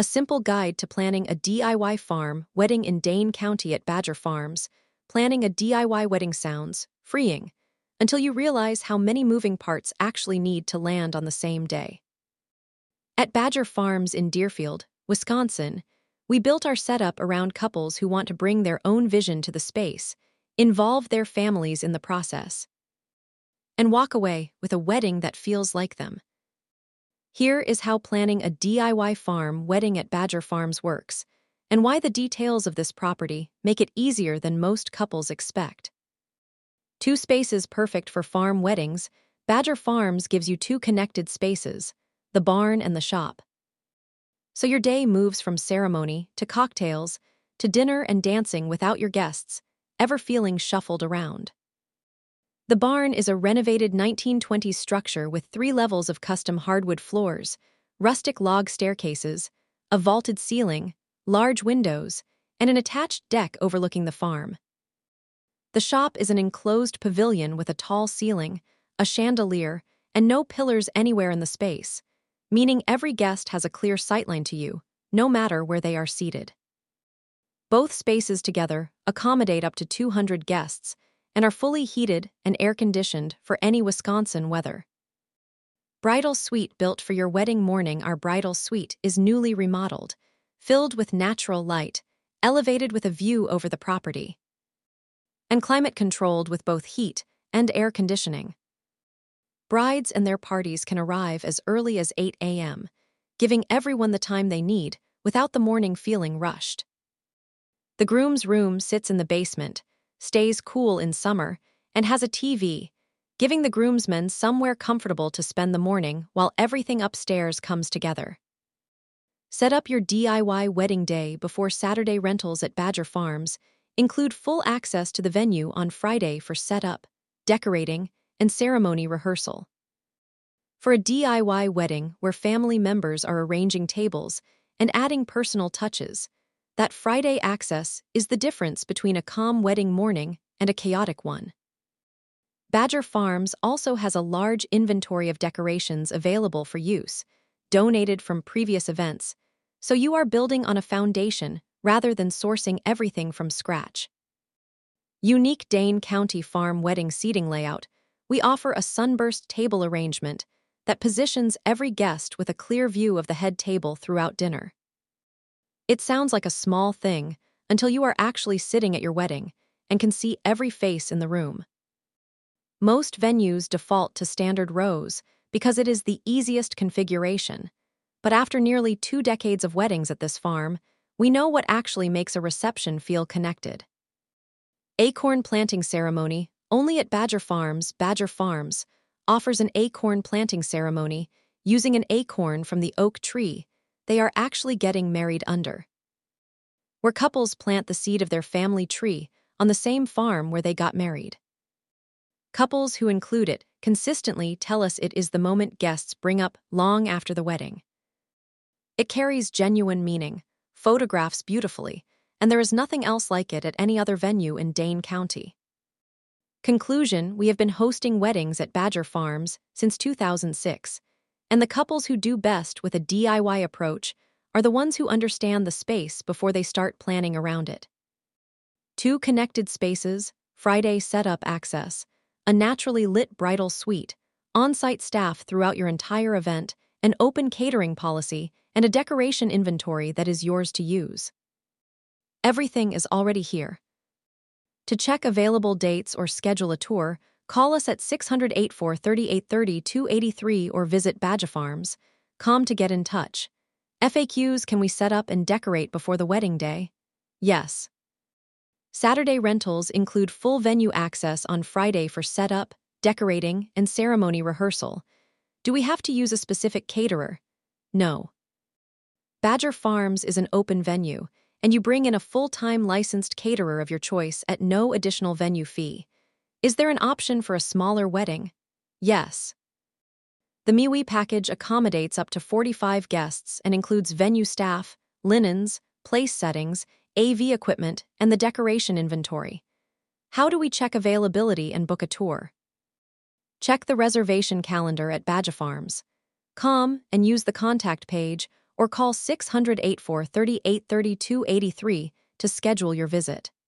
a simple guide to planning a DIY farm wedding in Dane County at Badger Farms. Planning a DIY wedding sounds freeing until you realize how many moving parts actually need to land on the same day. At Badger Farms in Deerfield, Wisconsin, we built our setup around couples who want to bring their own vision to the space, involve their families in the process, and walk away with a wedding that feels like them. Here is how planning a DIY farm wedding at Badger Farms works, and why the details of this property make it easier than most couples expect. 2 spaces perfect for farm weddings. Badger Farms gives you 2 connected spaces, the barn and the shop. So your day moves from ceremony to cocktails to dinner and dancing without your guests ever feeling shuffled around. The barn is a renovated 1920s structure with 3 levels of custom hardwood floors, rustic log staircases, a vaulted ceiling, large windows, and an attached deck overlooking the farm. The shop is an enclosed pavilion with a tall ceiling, a chandelier, and no pillars anywhere in the space, meaning every guest has a clear sightline to you, no matter where they are seated. Both spaces together accommodate up to 200 guests and are fully heated and air-conditioned for any Wisconsin weather. Bridal suite built for your wedding morning. Our bridal suite is newly remodeled, filled with natural light, elevated with a view over the property, and climate-controlled with both heat and air conditioning. Brides and their parties can arrive as early as 8 a.m., giving everyone the time they need without the morning feeling rushed. The groom's room sits in the basement, stays cool in summer, and has a TV, giving the groomsmen somewhere comfortable to spend the morning while everything upstairs comes together. Set up your DIY wedding day before Saturday. Rentals at Badger Farms include full access to the venue on Friday for setup, decorating, and ceremony rehearsal. For a DIY wedding where family members are arranging tables and adding personal touches, that Friday access is the difference between a calm wedding morning and a chaotic one. Badger Farms also has a large inventory of decorations available for use, donated from previous events, so you are building on a foundation rather than sourcing everything from scratch. Unique Dane County farm wedding seating layout. We offer a sunburst table arrangement that positions every guest with a clear view of the head table throughout dinner. It sounds like a small thing until you are actually sitting at your wedding and can see every face in the room. Most venues default to standard rows because it is the easiest configuration, but after nearly 2 decades of weddings at this farm, we know what actually makes a reception feel connected. Acorn planting ceremony. Only at Badger Farms. Badger Farms offers an acorn planting ceremony using an acorn from the oak tree they are actually getting married under, where couples plant the seed of their family tree on the same farm where they got married. Couples who include it consistently tell us it is the moment guests bring up long after the wedding. It carries genuine meaning, photographs beautifully, and there is nothing else like it at any other venue in Dane County. Conclusion: we have been hosting weddings at Badger Farms since 2006, and the couples who do best with a DIY approach are the ones who understand the space before they start planning around it. 2 connected spaces, Friday setup access, a naturally lit bridal suite, on-site staff throughout your entire event, an open catering policy, and a decoration inventory that is yours to use. Everything is already here. To check available dates or schedule a tour, call us at 600-84-3830-283 or visit badgerfarms.com to get in touch. FAQs: can we set up and decorate before the wedding day? Yes. Saturday rentals include full venue access on Friday for setup, decorating, and ceremony rehearsal. Do we have to use a specific caterer? No. Badger Farms is an open venue, and you bring in a full-time licensed caterer of your choice at no additional venue fee. Is there an option for a smaller wedding? Yes. The MIWI package accommodates up to 45 guests and includes venue staff, linens, place settings, AV equipment, and the decoration inventory. How do we check availability and book a tour? Check the reservation calendar at badgerfarms.com and use the contact page or call 600 84 38 32 83 to schedule your visit.